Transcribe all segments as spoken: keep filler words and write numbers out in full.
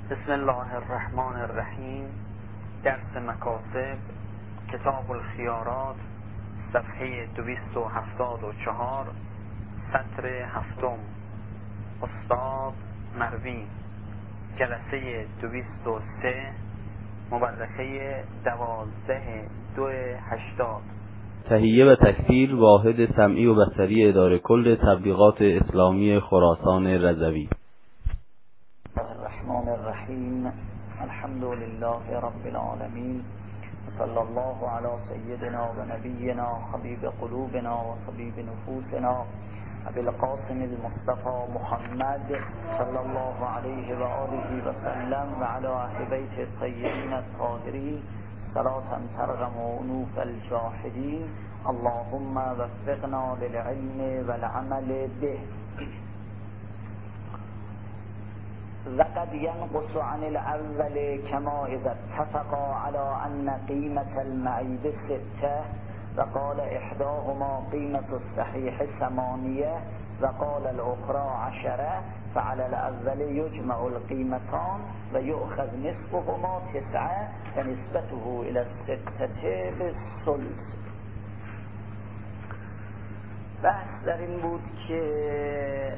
بسم الله الرحمن الرحیم. درس مکاسب، کتاب الخیارات، صفحه دویست و هفتاد و چهار، سطر هفتم. استاد مروی، جلسه دویست و سه، مورخه دوازده دو هشتاد. تهیه و تکثیر واحد سمعی و بصری اداره کل تبلیغات اسلامی خراسان رضوی. الرحمن الرحیم. الحمد لله رب العالمین. صلی الله علی سیدنا و نبینا حبیب قلوبنا و طبیب نفوسنا ابی القاسم المصطفى محمد صلی الله علیه و آله و سلم و علی اهل بیت الطیبین الطاهرین صلاة ترغم انوف الجاحدین. اللهم وفقنا للعلم والعمل به. وقد ينقص عن الأول كما إذا اتفقا على أن قيمة المعيد ستة، وقال إحداهما قيمة الصحيح ثمانية وقال الأخرى عشرة، فعلى الأول يجمع القيمتان ويؤخذ نصفهما تسعة ونسبته إلى الستة بالثلث. بحث در این بود که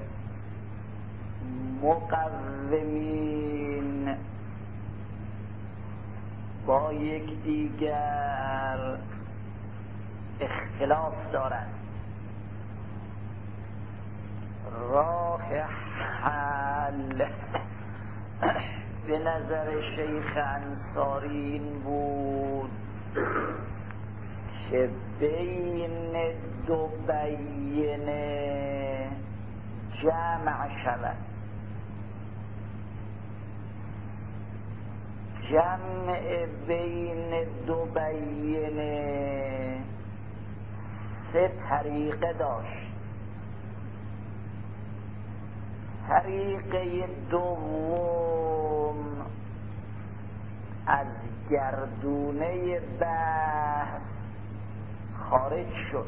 مقومین با یکدیگر اختلاف دارند. راه حل به نظر شیخ انصاری این بود که بین دو بیینه جمع شود. جمع بین دو بیینه سه طریقه داشت. طریقه دوم از گردونه بحث خارج شد.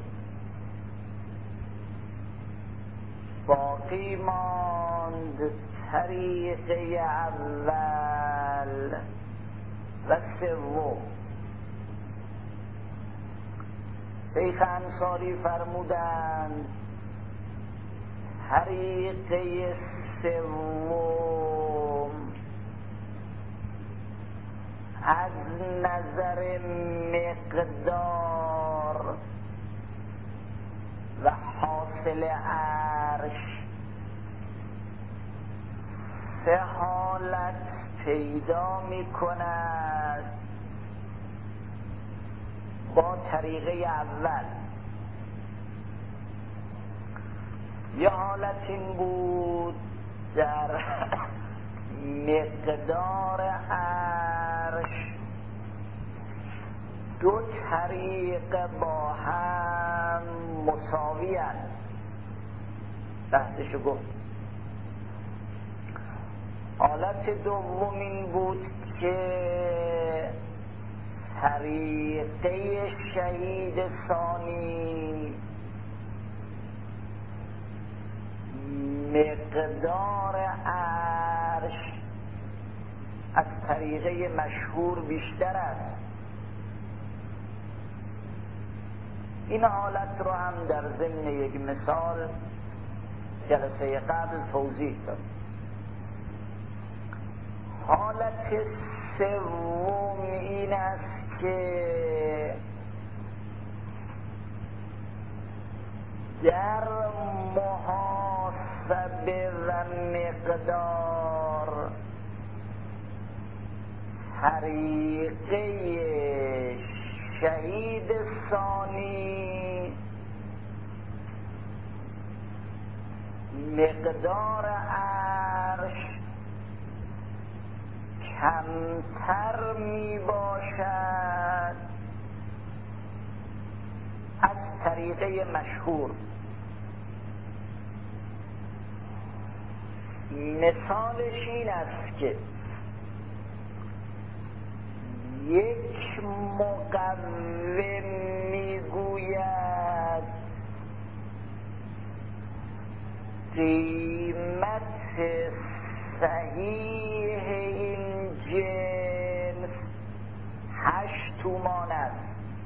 باقی ماند طریقه اول و سوم. شیخ انصاری فرمودند طریقه سوم از نظر مقدار و حاصل عرش سه حالت پیدا می کند. با طریقه اول یه حالت این بود در مقدار عرش دو طریق با هم مساوی است. بحثشو گفت. حالت دوم این بود که طریقه شهید ثانی مقدار عرش از طریقه مشهور بیشتر است. این حالت رو هم در ضمن یک مثال جلسه قبل توضیح داد. حالت سوم این است که در محاسبه و مقدار طریقه شهید ثانی مقدار عرش کمتر می باشد از طریقه مشهور. مثالش این است که یک مقوم میگوید قیمت صحیح این جنس هشت تومان است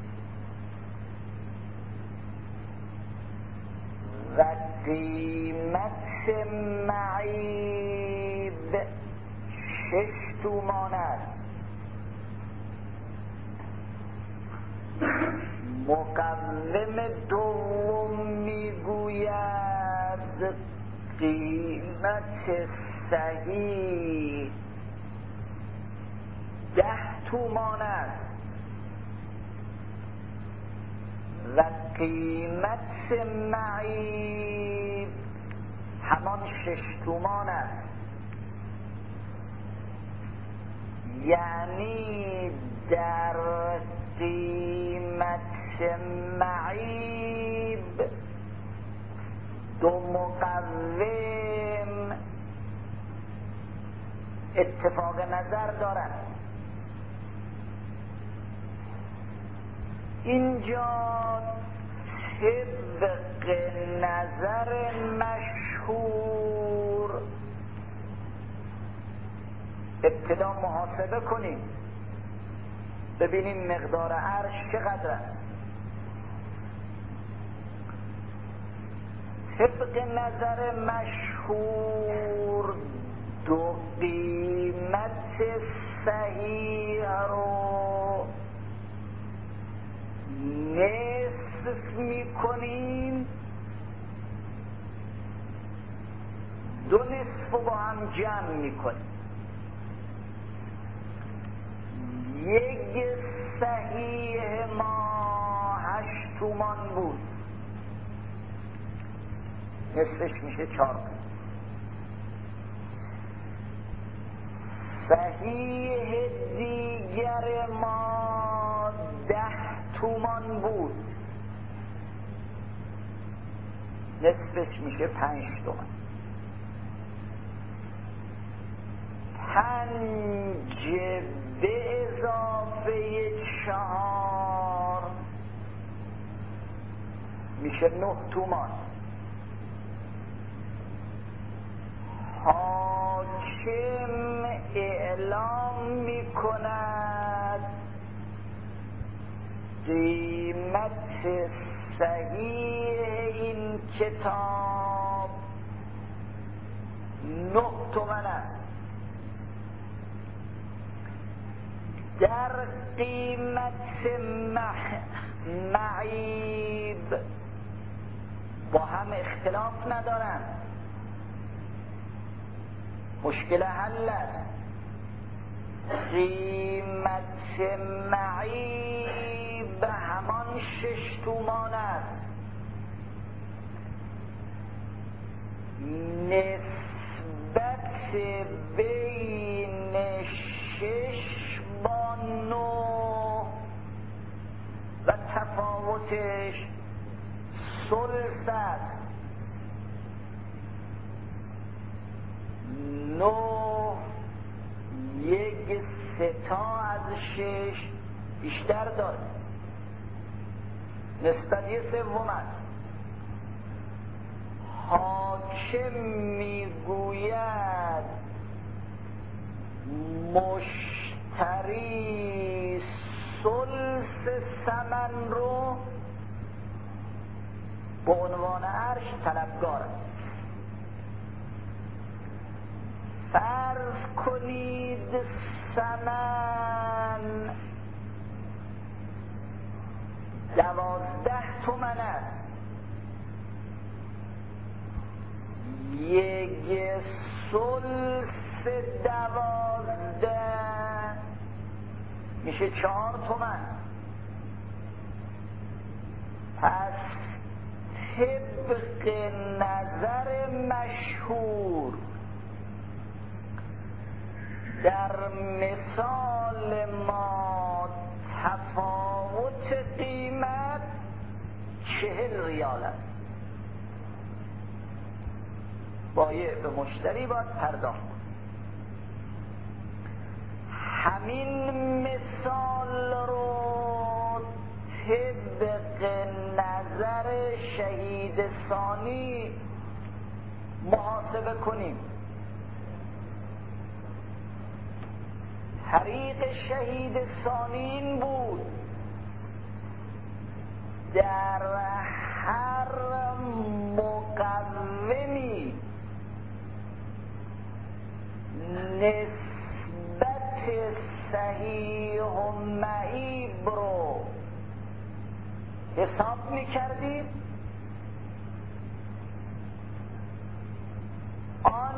و قیمت معیب شش تومان است. مقوم دوم میگوید قیمت صحیح ده تومان است و قیمت معیب همان شش تومان است. یعنی در قیمت معیب دو مقوم اتفاق نظر دارند. اینجا طبق نظر مشهور ابتدا محاسبه کنیم ببینیم مقدار عرش چقدر است. طبق نظر مشهور دو قیمت صحیح رو نصف میکنیم، دو نصف رو با هم جمع میکنیم. یک صحیح ما هشت تومان بود، نصفش میشه چهار. صحیح دیگر ما ده تومان بود، نصفش میشه پنج تومان. پنج به اضافه چهار میشه نه تومان. حاکم اعلام میکند قیمت صحیح این کتاب نه تومن است. در قیمت معیب با هم اختلاف ندارند، مشکل حل است. قیمت معیب همان شش تومان است. نسبت بین شش با نه و تفاوتش ثلث است. نه یک ستا از شش بیشتر داره، نسبت یه سوم است. حاکم میگوید مشتری ثلث ثمن رو به عنوان عرش طلبگار است. فرض کنید ثمن دوازده تومن است. یک ثلث دوازده میشه چهار تومن. پس طبق نظر مشهور در مثال ما تفاوت قیمت چهل ریال است. بایع به مشتری باید پرداخت. همین مثال رو طبق نظر شهید ثانی محاسبه کنیم. طریق شهید ثانی بود در هر مقومی نسبت صحیح و معیب رو حساب میکردیم، آن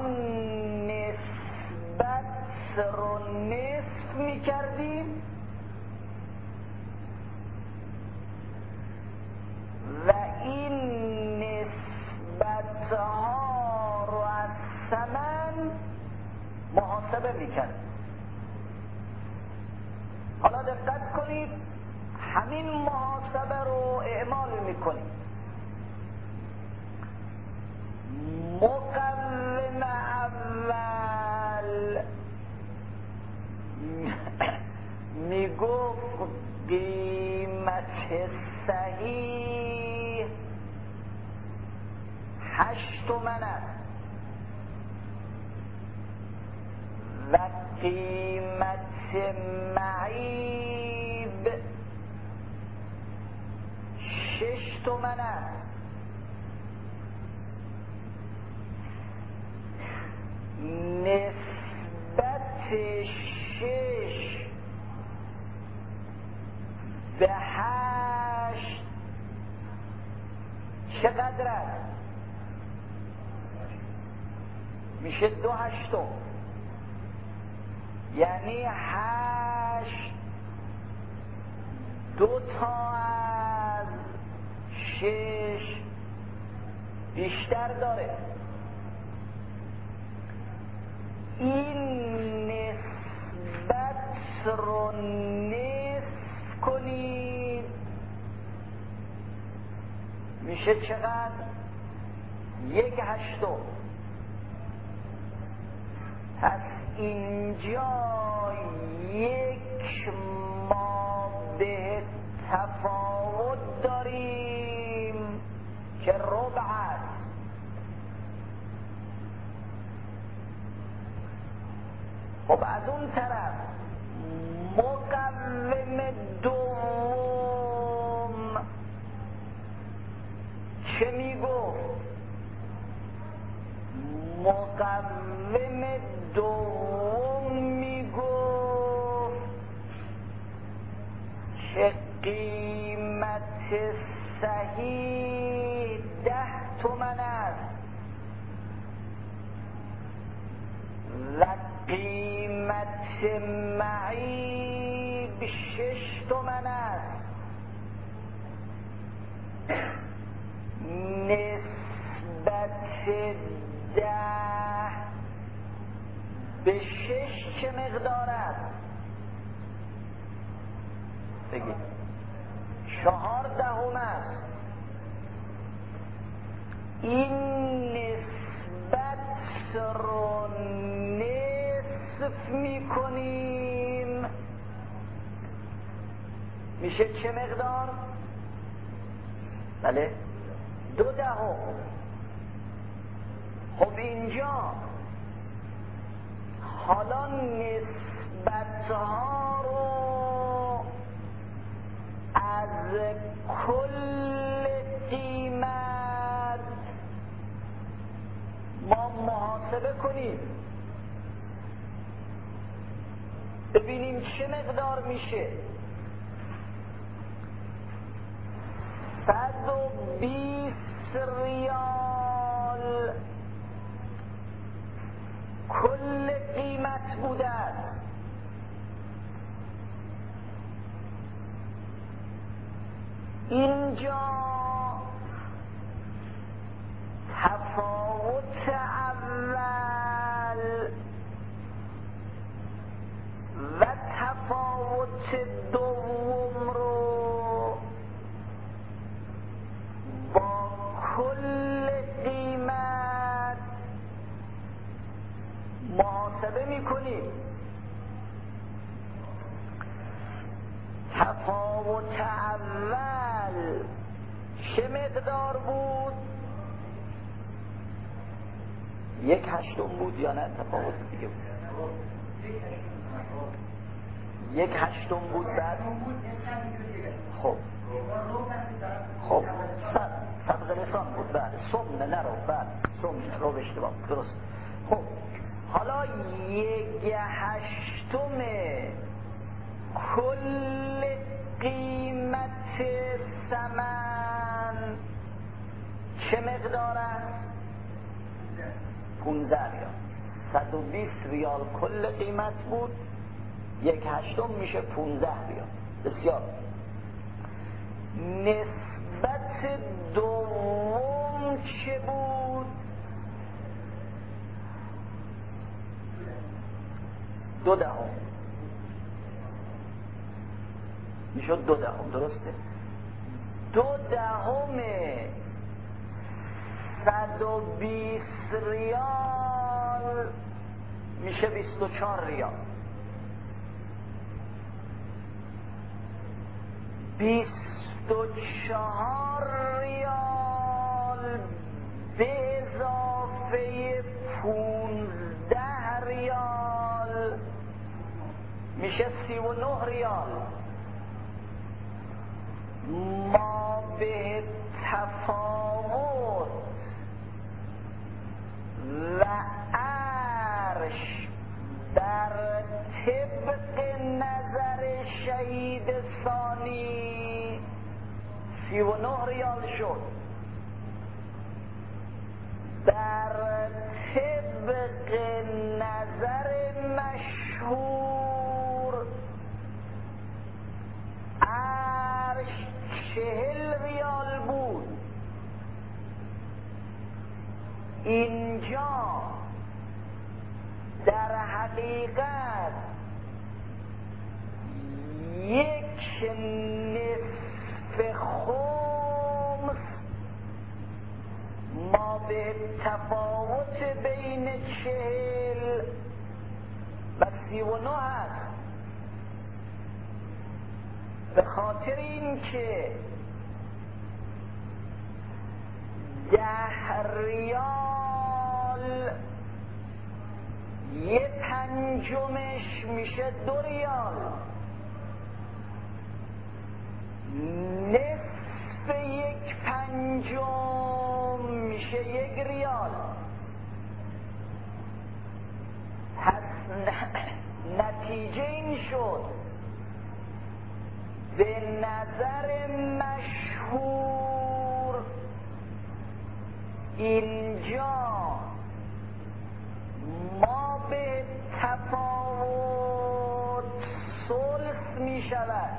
نسبت رو نصف میکردیم و این نسبت ها رو از ثمن محاسبه میکردیم. حالا دقت کنید، همین محاسبه رو اعمال میکنیم. مقوم اول میگفت قیمت صحیح هشت تومن است و قیمت معیب شش تومن است. نسبت شش به هشت چقدر است؟ میشه دو هشتم، یعنی هشت دو تا از شش بیشتر داره. این نسبت رو نصف کنید میشه چقدر؟ یک هشتم. پس اینجا یک ماده تفاوت داریم که ربع است. خب از اون طرف مقوم دوم چه میگفت؟ مقوم دوم میگفت که قیمت صحیح ده تومن است و قیمت معیب شش تومن است. نسبت ده به شش چه مقدار است؟ بگید. چهار دهم است. این نسبت رو نصف میکنیم میشه چه مقدار؟ بله دو دهم. خب اینجا حالا نسبت ها رو از کل قیمت ما محاسبه کنیم، ببینیم چه مقدار میشه. صد و بیست ریال کل قیمت بوده است. اینجا تفاوت اول و تفاوت دوم رو با کل قیمت محاسبه میکنیم. تفاوت اول چه مقدار بود؟ یک هشتم بود یا نه تفاوت دیگه بود؟ یک هشتم بود بعد خب خب صد صد لسان بود بعد سمن نرو بعد سمن رو اشتباه درست. خب حالا یک هشتم کل قیمت ثمن چه مقدار است؟ پونزده ریال. صد و بیست ریال کل قیمت بود، یک هشتم میشه پونزده ریال. بسیار. نسبت دوم چه بود؟ دو دهم میشد دو دهم درسته؟ دو دهم صد و بیست ریال میشه بیست و چهار ریال. بیست و چهار ریال به اضافه پونزده ریال میشه سی و نه ریال. ما به تفاوت و عرش در طبق نظر شهید ثانی سی و نه ریال شد. در طبق نظر مشهور عرش چهل ریال بود. اینجا در حقیقت یک نصف خمس ما به تفاوت بین چهل و سی و نه هست، به خاطر این که ده ریال یه پنجمش میشه دو ریال، نصف یک پنجم میشه یک ریال. پس نتیجه این شد به نظر مشهور اینجا ما به تفاوت ثلث می شود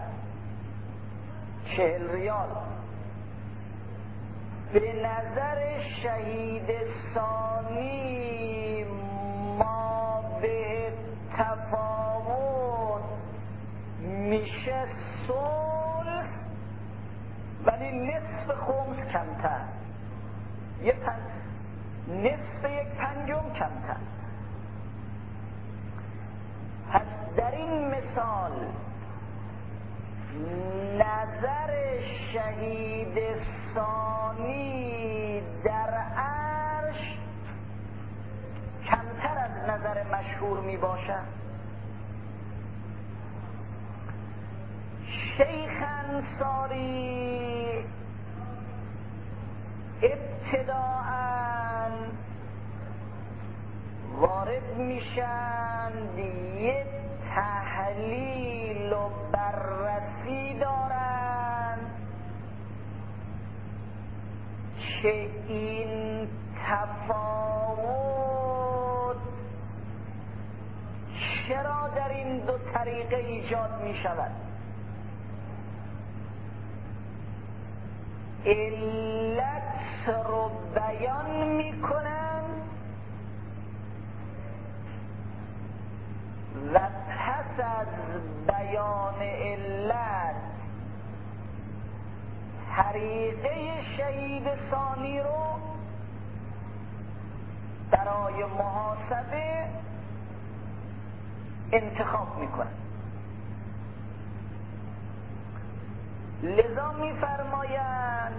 چهل ریال. به نظر شهید ثانی ما به تفاوت میشه ثلث ولی نصف خمس کمتر، یه پن... نصف یک پنجم کمتر. پس در این مثال نظر شهید ثانی در عرش کمتر از نظر مشهور می باشد. شیخ انصاری ابتداءً وارد میشن، یه تحلیل و بررسی دارن که این تفاوت چرا در این دو طریقه ایجاد می شود. علت رو بیان می کنن و پس از بیان علت طریقه شهید ثانی رو برای محاسبه انتخاب میکنن. لذا میفرمایند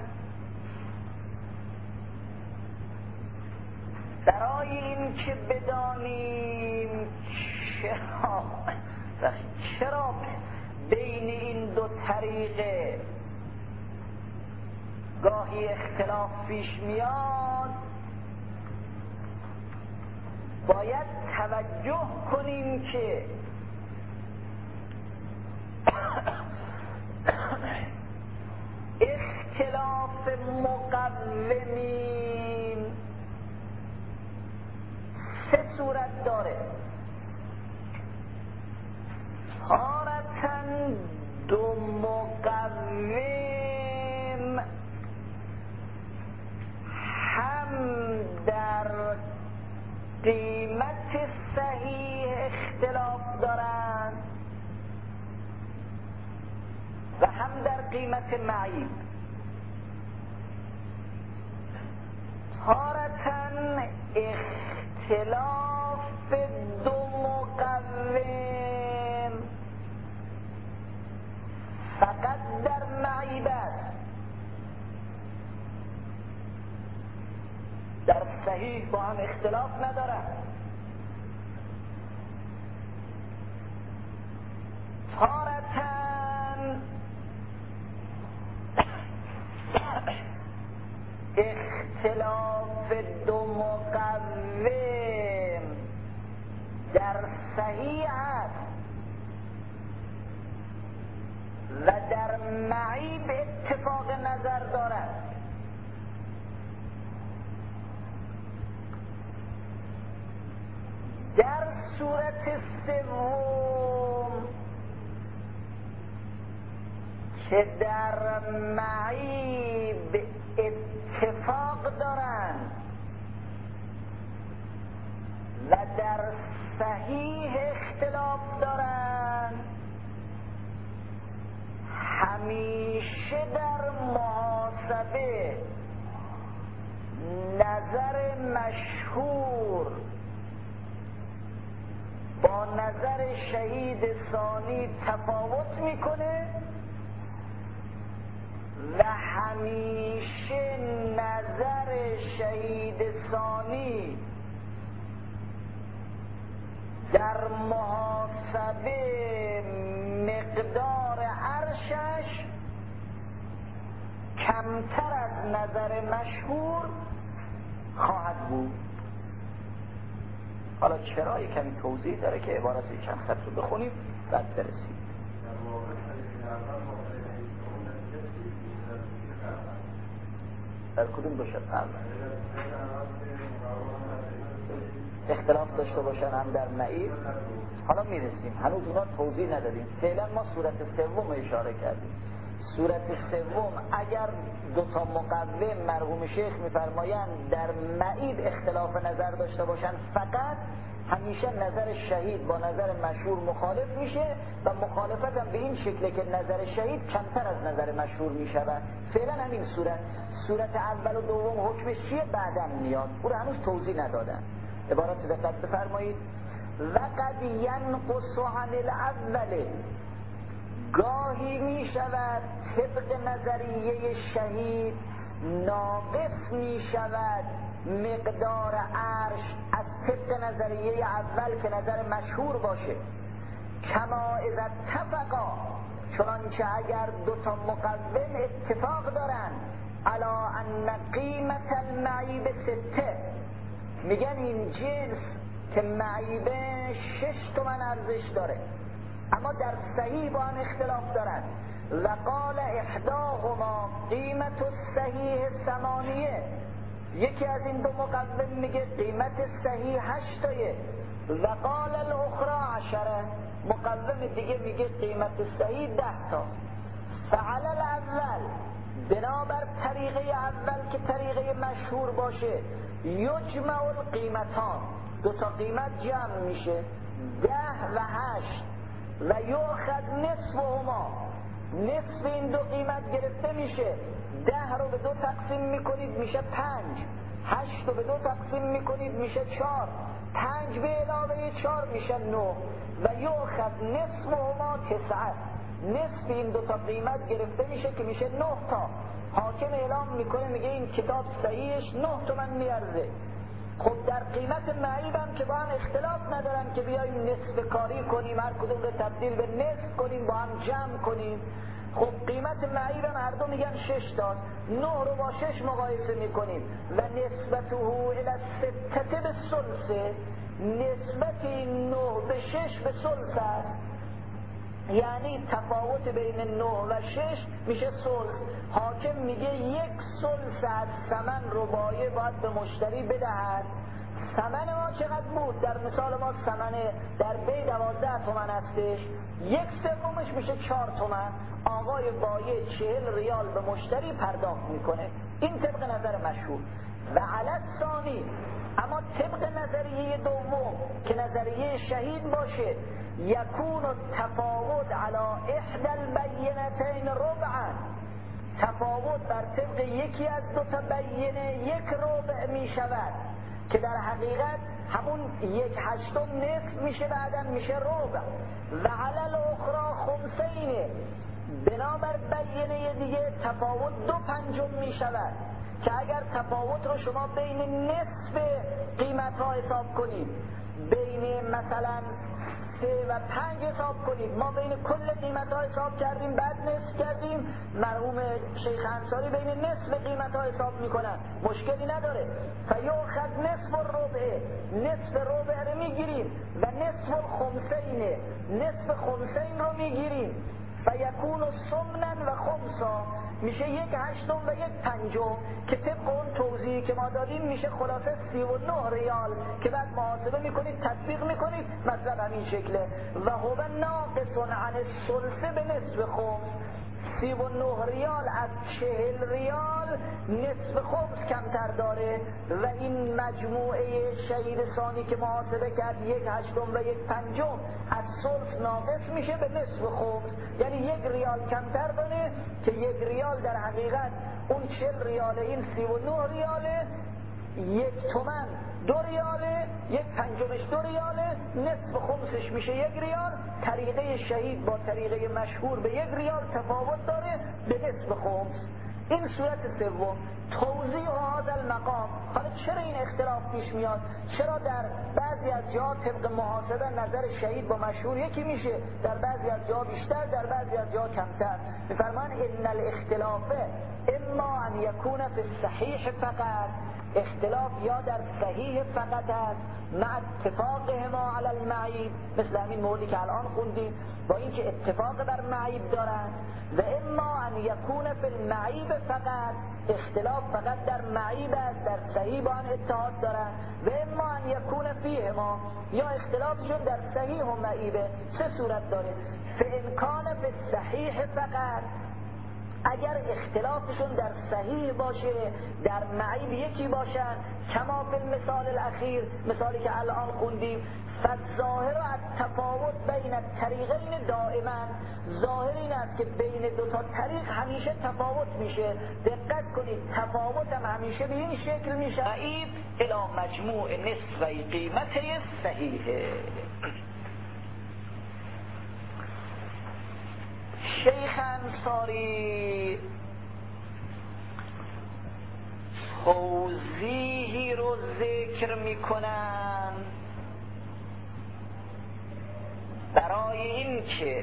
برای این که بدانیم چرا چرا بین این دو طریقه گاهی اختلاف پیش میاد؟ باید توجه کنیم که اختلاف مقومین سه صورت داره. تارةً دو مقوم هم در قیمت صحیح اختلاف دارند و هم در قیمت معیب. تارةً اختلاف دو مقوم فقط در معیب است، در صحیح با هم اختلاف ندارند. تارةً اختلاف دو مقوم در صحیح است و در معیب اتفاق نظر دارد. در صورت سوم که در معیب اتفاق دارند و در صحیح اختلاف دارند، همیشه در محاسبه نظر مشهور با نظر شهید ثانی تفاوت میکنه و همیشه نظر شهید ثانی در محاسبه مقدار عرشش کمتر از نظر مشهور خواهد بود. حالا چرا یک کمی توضیح داره که عبارت چند خط رو بخونیم بعد برسیم. در کدوم دو شرط اختلاف داشته باشن هم در معیب؟ حالا میرسیم، هنوز اونا توضیح ندادیم. فعلا ما صورت سوم اشاره کردیم. صورت سوم اگر دو تا مقوم مرحوم شیخ میفرمایند در معیب اختلاف نظر داشته باشن، فقط همیشه نظر شهید با نظر مشهور مخالف میشه و مخالفت هم به این شکله که نظر شهید کمتر از نظر مشهور میشود. فعلا همین صورت صورت اول و دوم حکمش چیه بعداً میاد، او رو هنوز توضیح ندادن. عبارت دقت بفرمایید. وقد ینقص عن الاول، گاهی می شود طبق نظریه شهید ناقص می شود مقدار عرش از طبق نظریه اول که نظر مشهور باشه. کما اذا اتفقا، چنانچه اگر دو تا مقوم اتفاق دارن علا ان قیمت المعیب سته، میگن این جنس که معیبه شش تومن ارزش داره اما در صحیح با هم اختلاف دارن. و قال احداهما قیمت الصحیح ثمانیه، یکی از این دو مقوم میگه قیمت صحیح هشتایه. و قال الاخرى عشره، مقوم دیگه میگه قیمت صحیح ده تا. فعل الاول، بنابر طریقه اول که طریقه مشهور باشه، یجمع القیمتان، دو تا قیمت جمع میشه ده و هشت. و یؤخذ نصفهما، نصف این دو قیمت گرفته میشه. ده رو به دو تقسیم میکنید میشه پنج، هشت رو به دو تقسیم میکنید میشه چهار، پنج به علاوه چهار میشه نه. و یؤخذ نصفهما تسعه، نصف این دو تا قیمت گرفته میشه که میشه نه تا. حاکم اعلام میکنه میگه این کتاب صحیحش نه تومن میارزه. خب در قیمت معیب هم که با هم اختلاف ندارن که بیاییم نصف کاری کنیم، هر کدوم رو تبدیل به نصف کنیم، با هم جمع کنیم. خب قیمت معیب هم هر دو میگن شش تاست، نه رو با شش مقایسه میکنیم و نسبته الی السته به ثلثه، نسبت این نه به شش به ثلث است، یعنی تفاوت بین نه و شش میشه ثلث. حاکم میگه یک ثلث از ثمن رو بایع باید به مشتری بدهد. ثمن ما چقدر بود؟ در مثال ما ثمن در بی دوازده تومن هستش، یک سومش میشه چهار تومن. آقای بایع چهل ریال به مشتری پرداخت میکنه. این طبق نظر مشهور. و علی الثانی، اما طبق نظریه دوم که نظریه شهید باشه، یکون التفاوت علی احدى البینتین ربعا، تفاوت بر طبق یکی از دو تا بینه یک ربع می شود که در حقیقت همون یک هشتم نصف میشه، بعدا میشه ربع. و علی الاخرى خمسین، بنابر بینه دیگه تفاوت دو پنجم می شود که اگر تفاوت رو شما بین نصف قیمت ها حساب کنید، بین مثلا سه و پنج حساب کنید، ما بین کل قیمت ها حساب کردیم بعد نصف کردیم، مرحوم شیخ انصاری بین نصف قیمت ها حساب میکنن، مشکلی نداره. فیؤخذ نصف الربع، نصف ربع رو میگیریم و نصف الخمسین، نصف خمسین رو میگیریم. فیکون ثمنا و خمسا، میشه یک هشتم و یک پنجم که طبق اون توضیحی که ما دادیم میشه خلاصه سی و نه ریال که بعد محاسبه میکنید تطبیق میکنید، مطلب همین شکله. و هو ناقص عن الثلث به نصف خمس، سی و نه ریال از چهل ریال نصف خمس کمتر داره و این مجموعه شهید ثانی که محاسبه کرد یک هشتم و یک پنجم از ثلث ناقص میشه به نصف خمس، یعنی یک ریال کمتر داره که یک ریال در حقیقت اون چهل ریاله، این سی و نه ریاله، یک تومن دو ریاله، یک پنجمش دو ریاله، نصف خمسش میشه یک ریال. طریقه شهید با طریقه مشهور به یک ریال تفاوت داره به نصف خمس. این صورت سوم. توضیح هذا المقام، حالا چرا این اختلاف پیش میاد؟ چرا در بعضی از جاها طبق محاسبه نظر شهید با مشهور یکی میشه، در بعضی از جاها بیشتر، در بعضی از جاها کمتر؟ میفرمان ان الاختلاف اما ان یکون فی الصحیح فقط، اختلاف یا در صحیح فقط است مع اتفاقهما علی المعیب، مثل همین موردی که الان خوندیم، با اینکه اتفاق بر معیب دارند. و اما ان یکون فی المعیب فقط، اختلاف فقط در معیب است، در صحیح با هم اتحاد دارند. و اما ان یکون فیهما، یا اختلافشون در صحیح و معیبه. سه صورت داره. فان کان فی الصحیح فقط، اگر اختلافشون در صحیح باشه، در معیب یکی باشن، کما فی المثال الاخیر، مثالی که الان خوندیم، فالظاهر التفاوت بین الطریقین دائما، ظاهر این است که بین دو تا طریق همیشه تفاوت میشه. دقت کنید، تفاوت هم همیشه به این شکل میشه، معیب الی مجموع نصفی قیمته صحیحه. شیخ انصاری توضیحی رو ذکر میکنن برای این که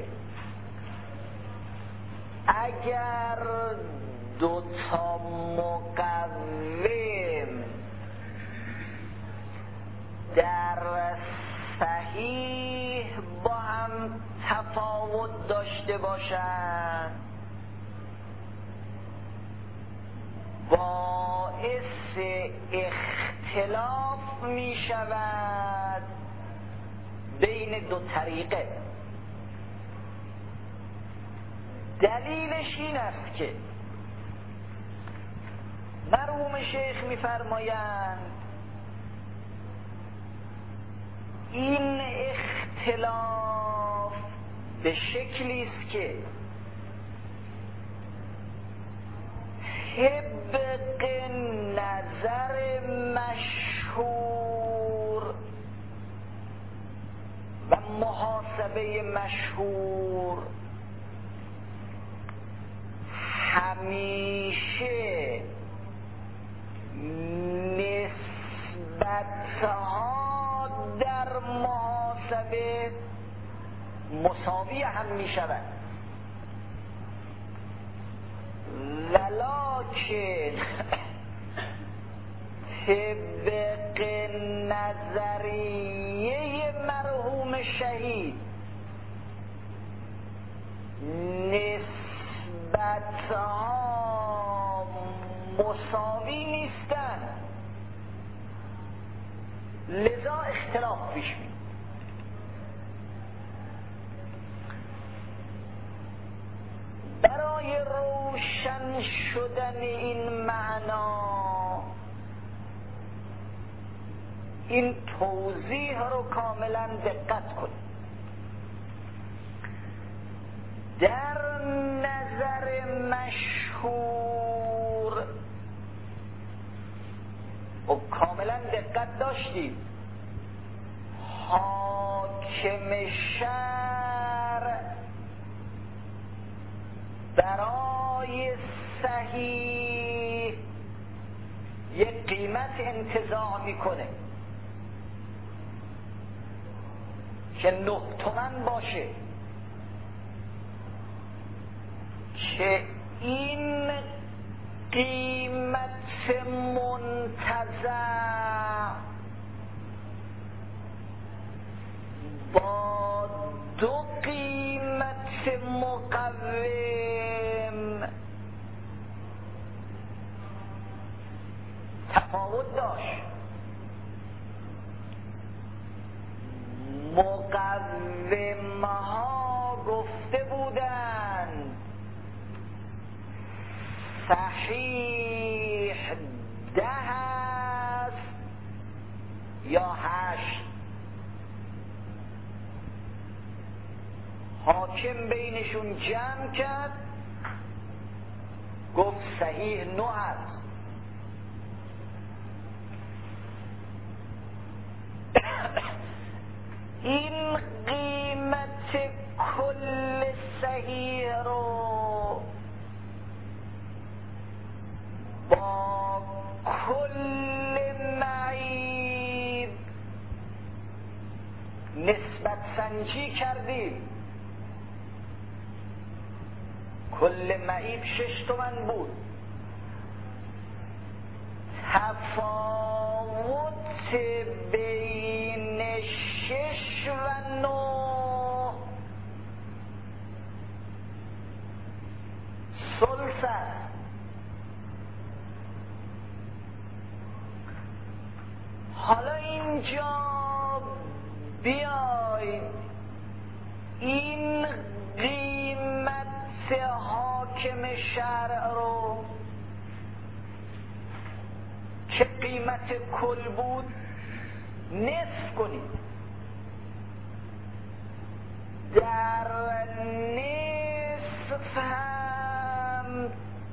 اگر دو تا مقوم در صحیح با هم تفاوت داشته باشند، باعث اختلاف می شود بین دو طریقه. دلیلش این است که مرحوم شیخ می فرمایند این اختلاف به شکلی است که طبق نظر مشهور و محاسبه مشهور همیشه نسبت نسبتها در محاسبه مساوی هم می شود، ولکن طبق نظریه مرحوم شهید نسبتها مساوی نیستند، لذا اختلاف پیش میاد. برای روشن شدن این معنا این توضیح رو کاملا دقت کنید. در نظر مشهور و کاملا دقت داشتید، حاکم شرع برای صحیح یک قیمت انتزاع میکنه که نه تومن باشه، که این قیمت منتزع با دو قیمت مقوم تفاوت داشت. مقومها گفته بودند صحیح ده است یا هشت، حاکم بینشون جمع کرد گفت صحیح نه است. این قیمت کل صحیح رو با کل معیب نسبت سنجی کردیم. کل معیب شش تومن بود، تفاوت بین شش و نه ثلث است. حالا اینجا بیاید این قیمت حاکم شرع رو که قیمت کل بود نصف کنید. در نصف هم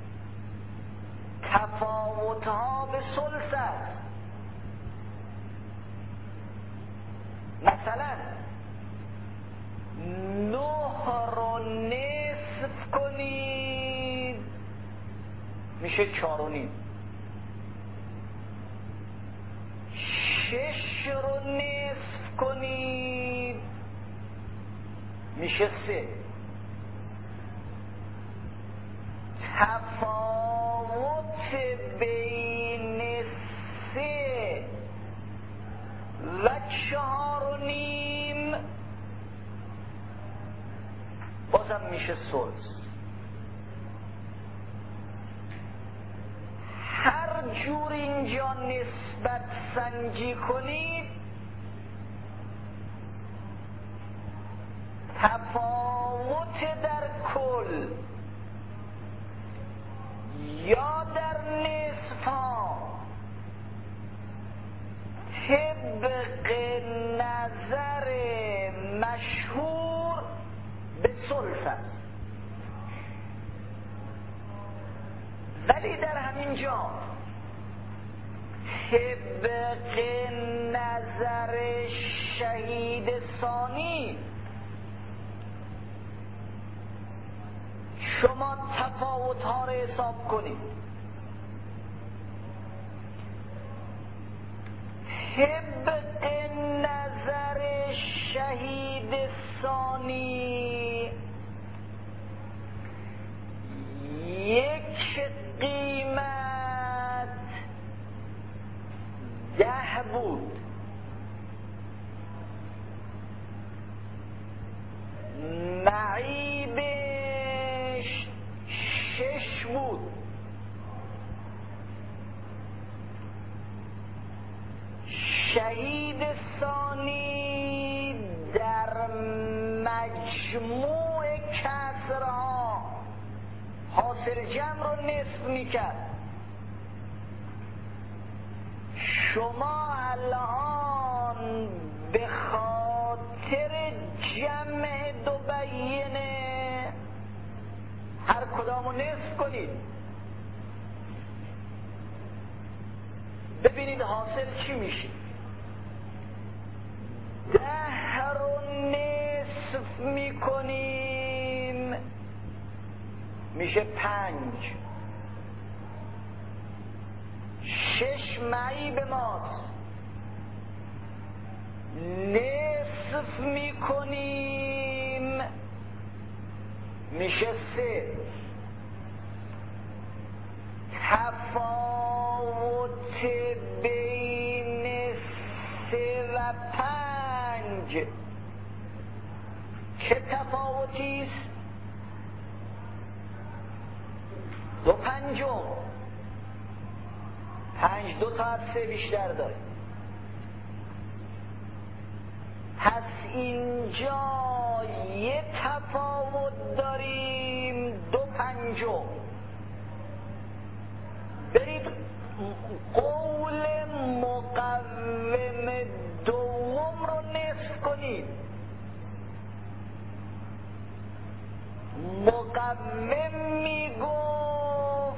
تفاوتها به ثلث است. مثلا نه رو نصف کنید میشه چار و نیم، شش رو نصف کنید میشه سه. تفاوت بین سه و چهار و نیم بازم میشه ثلث. هر جور اینجا نسبت سنجی کنید تفاوت در کل یا در نصف ها طبق نظر مشهور به ثلث است. ولی در همین جا طبق نظر شهید ثانی شما تفاوت ها را حساب کنید. طبق نظر شهید ثانی یک قیمت ده بود، معیبش شش بود، شهید ثانی در مجموع کسرها حاصل جمع رو نصف میکرد. شما الان به خاطر جمع دو بیینه هر کدامو نصف کنید، ببینید حاصل چی میشه. ده رو نصف میکنیم میشه پنج، شش معیب ماست، نصف میکنیم میشه سه، تفاوت بین سه و پنج چه تفاوتی است؟ دو پنجم. پنج دو تا از سه بیشتر داره. پس اینجا یه تفاوت داریم، دو پنجم. برید قول مقوم دوم رو نصف کنید. مقوم میگفت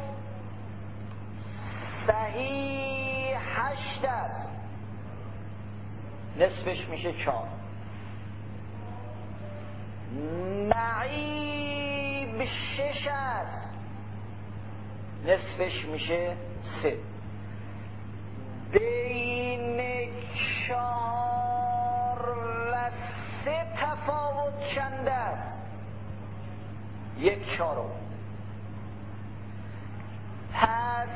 صحیح هشت است، نصفش میشه چهار. معیب شش است، نصفش میشه سه. بین چهار و سه تفاوت چند است؟ یک چهارم. پس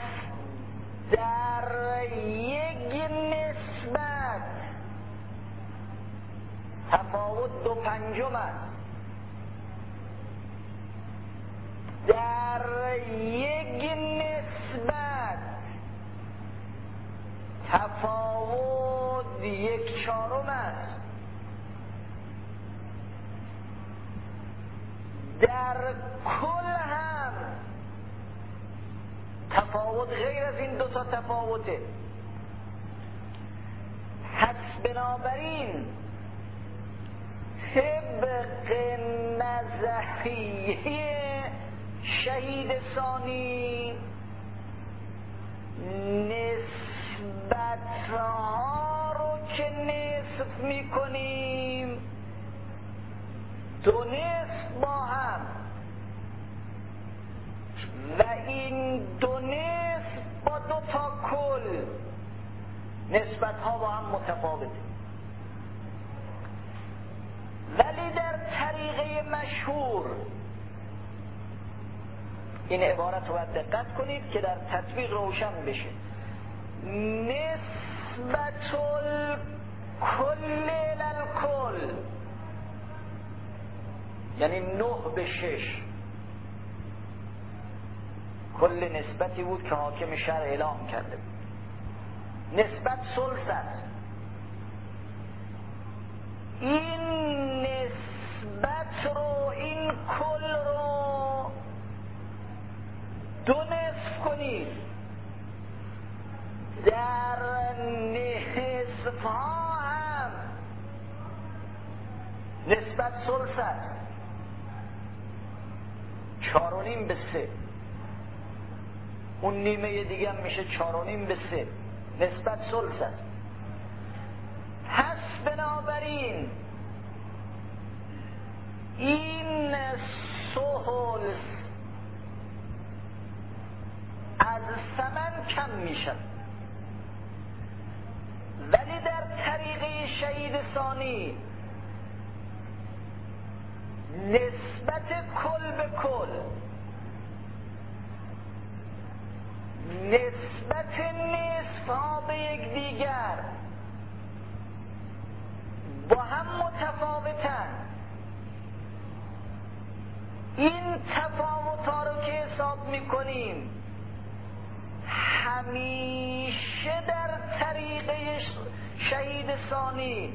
در یک نسبت تفاوت دو پنجم است، در یک نسبت تفاوت یک چهارم است، در کل هم تفاوت غیر از این دو تا تفاوته. پس بنابراین طبق نظریه شهید ثانی نسبتها رو که نصف میکنیم دو نصف با هم و این دو نصف با دو تا کل نسبتها با هم متفاوته. ولی در طریقه مشهور این عبارت رو باید دقت کنید که در تطبیق روشن بشه. نسبت الکل الکل یعنی نه به شش. کل نسبتی بود که حاکم شرع اعلام کرده بود. نسبت ثلث است. این نسبت رو، این کل رو دو نصف کنید، در نصف ها هم نسبت ثلث است. چار و نیم به سه، اون نیمه دیگه هم میشه چار و نیم به سه، نسبت ثلث است. پس بنابراین این ثلث از ثمن کم میشد ولی در طریقه شهید ثانی نسبت کل به کل، نسبت نصف ها به یک دیگر با هم متفاوتن. این تفاوت ها رو که حساب میکنیم همیشه در طریقه شهید ثانی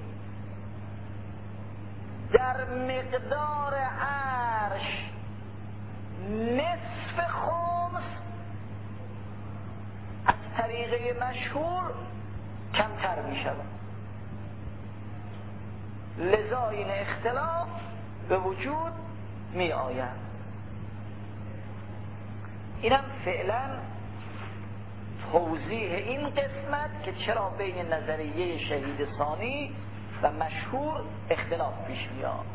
در مقدار عرش نصف خمس، از طریقه مشهور کمتر می شود. لذا این اختلاف به وجود می آید. اینم فعلا توضیح این قسمت که چرا بین نظریه شهید ثانی و مشهور اختلاف پیش میاد.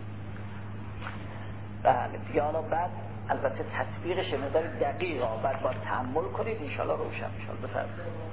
بله دیگه حالا بعد البته تطبیقش مقدار دقیقه بعد باید تأمل کنید انشاءالله روشن میشال. بفرمایید.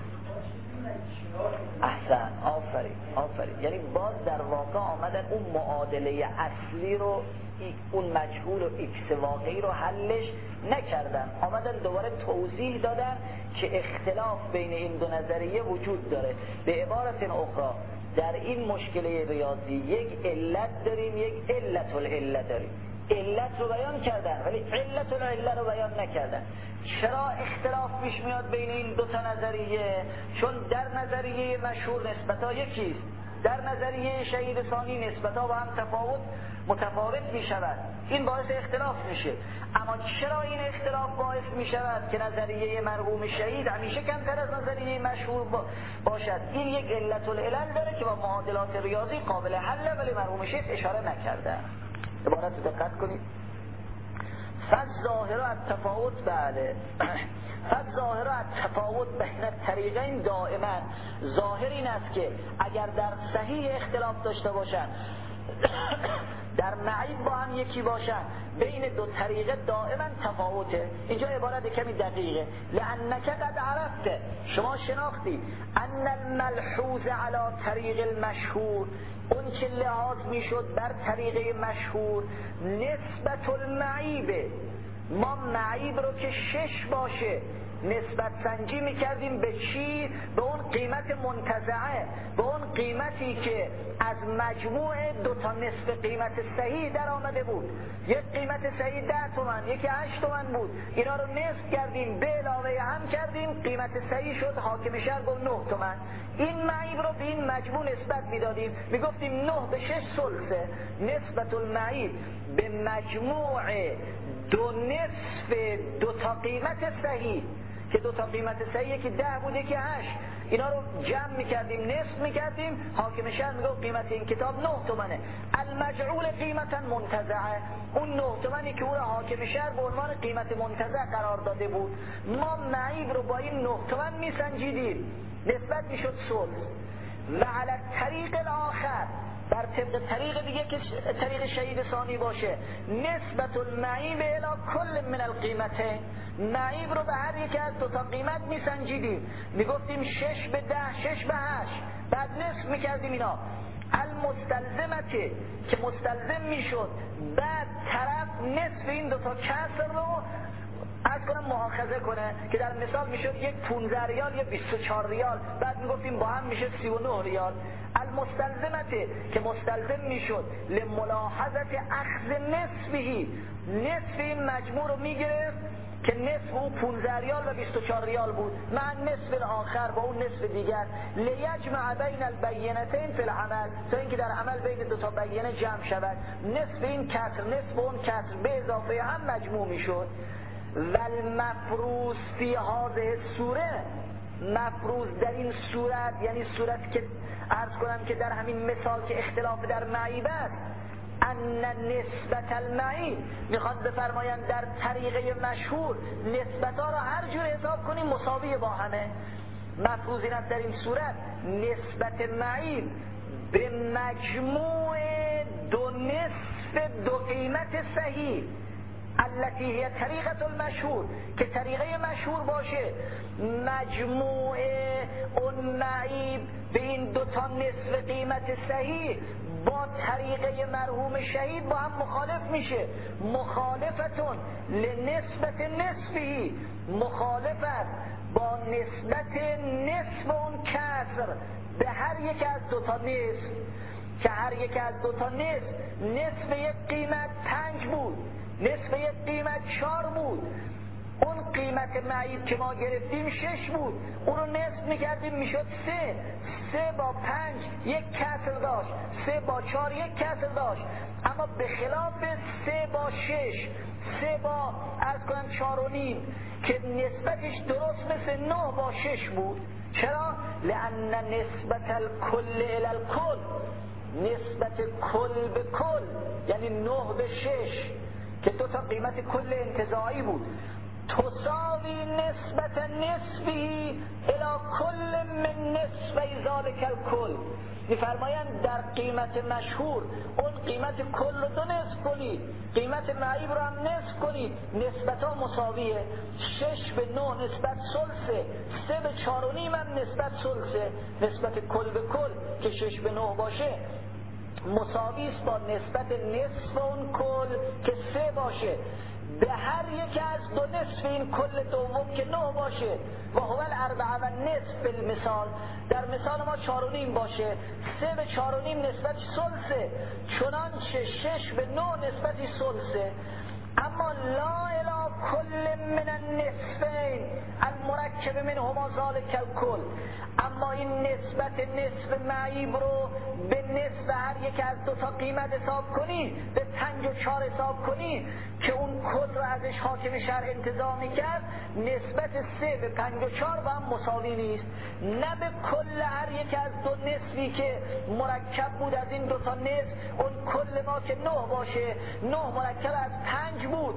احسن، آفرین آفرین. یعنی باز در واقع آمدن اون معادله اصلی رو، اون مجهول و ایکس واقعی رو حلش نکردن، آمدن دوباره توضیح دادن که اختلاف بین این دو نظریه وجود داره. به عبارت اخرى در این مشکله ریاضی یک علت داریم، یک علت العله داریم. علت رو بیان کردن ولی علت العله رو بیان نکردن. چرا اختلاف پیش میاد بین این دو تا نظریه؟ چون در نظریه مشهور نسبت‌ها یکیست، در نظریه شهید ثانی نسبت‌ها با هم تفاوت متفاوت می شود. این باعث اختلاف میشه. اما چرا این اختلاف باعث می شود که نظریه مرحوم شهید همیشه کمتر از نظریه مشهور باشد؟ این یک علت العلل داره که با معادلات ریاضی قابل حل، ولی مرحوم شهید اشاره نکرده. عبارت رو دقت کنید. فالظاهر التفاوت، بله فالظاهر التفاوت بین الطریقین دائما، ظاهر این است که اگر در صحیح اختلاف داشته باشن، در معیب با هم یکی باشن، بین دو طریقه دائما تفاوته. اینجا عبارت کمی دقیقه. لأنک قد عرفت، شما شناختی، ان الملحوظ علی طریق المشهور، اون که لحاظ میشد بر طریقه مشهور، نسبت المعیبه، ما معیب رو که شش باشه نسبت سنجی میکردیم به چی؟ به اون قیمت منتزعه، به اون قیمتی که از مجموع دو تا نصف قیمت صحیح در آمده بود. یک قیمت صحیح ده تومن، یکی هشت تومن بود، اینا رو نصف کردیم به علاوه هم کردیم، قیمت صحیح شد، حاکم شهر گفت نه تومن. این معیب رو به این مجموع نسبت میدادیم، میگفتیم نه به شش ثلثه. نسبت المعیب به مجموع دو نصف دو تا قیمت صحیح، که دو تا قیمت صحیحه که ده بوده که هشت، اینا رو جمع میکردیم، نصف میکردیم، حاکم شهر میگفت قیمت این کتاب نه تومنه. المجعول قیمتا منتزعه، اون نه تومنی که اون حاکم شهر به عنوان قیمت منتزع قرار داده بود، ما معیب رو با این نه تومن میسنجیدیم، نسبت میشد ثلث. و علی طریق الاخر، بر طبق طریق دیگه که طریق شهید ثانی باشه، نسبت المعیب الی کل من القیمته، معیب رو به هر یک از دو تا قیمت میسنجیدیم، میگفتیم شش به ده، شش به هشت، بعد نصف میکردیم اینا. المستلزمته که مستلزم میشد، بعد طرف نصف این دو تا کسر رو از کنم مؤاخذه کنه، که در مثال میشد یک پانزده ریال یا بیست و چهار ریال، بعد میگفتیم با هم میشه سی و نه ریال. المستلزمته که مستلزم میشد لملاحظت اخذ نصفی، نصف این مجموع رو میگرفت که نصف اون پانزده ریال و بیست و چهار ریال بود، مع نصف آخر با اون نصف دیگر، لیجمع بین البینتین فی العمل، تا اینکه در عمل بین دو تا بینه جمع شود، نصف این کسر نصف اون کسر به اضافه هم مجموع میشد. و المفروض فی هذه الصوره، مفروض در این صورت، یعنی صورت که عرض کنم که در همین مثال که اختلاف در معیب است، ان نسبت المعیب، میخواد بفرمایند در طریقه مشهور نسبتها را هر جور حساب کنیم مساوی با همه. مفروض این است در این صورت نسبت معیب به مجموع دو نصف دو قیمت صحیح، التي هي طریقه المشهور، که طریقه مشهور باشه مجموع اون معیب به این دوتا نصف قیمت صحیح با طریقه مرحوم شهید با هم مخالف میشه. مخالفتون لنسبت نصفی، مخالفت با نسبت نصف اون کسر به هر یک از دوتا نصف، که هر یک از دوتا نصف نصف یک قیمت پنج بود، نصف یک قیمت چار بود، اون قیمت معیب که ما گرفتیم شش بود، اون رو نصف میکردیم میشد سه، سه با پنج یک کسر داشت، سه با چار یک کسر داشت. اما به خلاف سه با شش، سه با از کنم چار و نیم که نسبتش درست مثل نه با شش بود. چرا؟ لأن نسبت الکل الی الکل، نسبت کل به کل یعنی نه به شش که دو تا قیمت کل انتزاعی بود، تساوی نسبت نسبی الی کل من نسبی ذالک الکل. میفرمایند در قیمت مشهور اون قیمت کل رو دو نصف کنید، قیمت معیب رو هم نصف کنید، نسبت ها مساویه. شش به نه نسبت ثلثه، سه به چار و نیم هم نسبت ثلثه. نسبت کل به کل که شش به نه باشه مساوی است با نسبت نصف اون کل که سه باشه به هر یک از دو نصف این کل دوم که نه باشه. و هو الاربعه و نصف بالمثال، در مثال ما چار و نیم باشه، سه به چار و نیم نسبت ثلثه، چنانچه شش به نه نسبتی ثلثه. اما لا الی کل من النصفین المرکب منهما ذالک الکل، اما این نسبت نصف معیب رو به نصف هر یک از دو تا قیمت حساب کنی، به پنج و چار حساب کنی که اون کل رو ازش حاکم شرع انتزاع میکرد، نسبت سه به پنج و چار با هم مساوی نیست. نه به کل هر یک از دو نصفی که مرکب بود از این دو تا نصف، اون کل ما که نه باشه، نه مرکب از پنج بود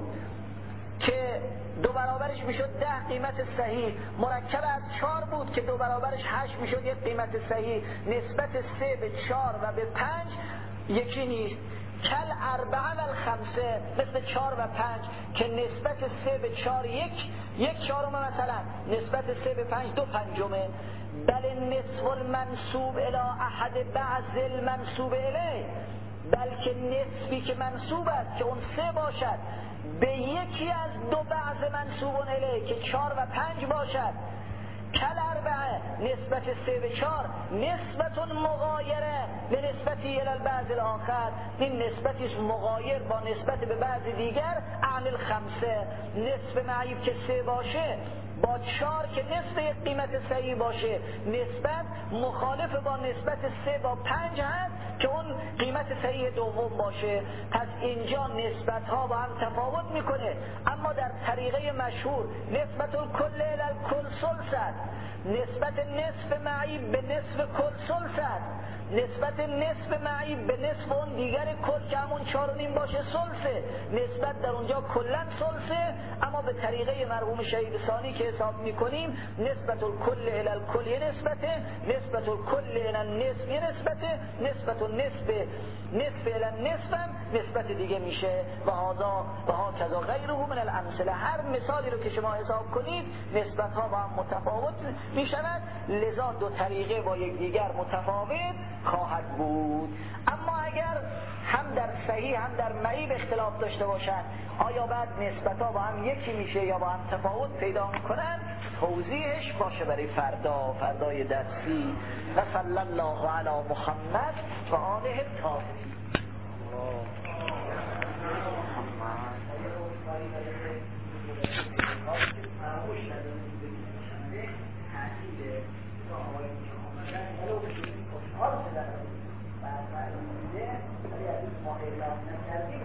که دو برابرش میشد ده قیمت صحیح، مرکب از چار بود که دو برابرش هشت میشد یک قیمت صحیح. نسبت سه به چار و به پنج یکی نیست. کل اربعه و الخمسه، مثل چار و پنج که نسبت سه به چار یک یک چهارم، مثلا نسبت سه به پنج دو پنجمه. بل نصف المنصوب الی احد بعض المنصوب الیه، بلکه نصفی که منصوب است که اون سه باشد به یکی از دو بعض منصوب الیه که چار و پنج باشد. کل اربعه نسبت سه به چار نسبت مغایره به نسبتی الی البعض الاخر، این نسبتش مغایر با نسبت به بعض دیگر. عن الخمسه، نصف معیب که سه باشه با چار که نصف یک قیمت صحیح باشه، نسبت مخالف با نسبت سه با پنج هست که اون قیمت صحیح دوم باشه. پس اینجا نسبت ها با هم تفاوت میکنه. اما در طریقه مشهور نسبت الکل الی الکل ثلث است، نسبت نصف معیب به نصف کل ثلث است، نسبت نصف معیب به نصف اون دیگر کل که همون چار و نیم باشه ثلثه. نسبت در اونجا کلن ثلثه، اما به طریقه مرحوم شهید ثانی که حساب میکنیم نسبت الکل الی الکل یه نسبته، نسبت الکل الی النصف یه نسبته، نسبت النصف نصف الی النصف هم نسبت دیگه میشه. و هذا و ها کذا غیره من الامثله، هر مثالی رو که شما حساب کنید نسبت ها با هم متفاوت میشود، لذا دو طریقه با یک دیگر متفاوت خواهد بود. اما اگر هم در صحیح هم در معیب اختلاف داشته باشند، آیا بعد نسبت ها با هم یکی میشه یا با هم تفاوت پیدا میکنن؟ توضیحش باشه برای فردا، فردای درسی. و صلی الله علی محمد و آله الطاهرین. حال شدن بعد فرمونده ولی از این ما اعلام نکردیم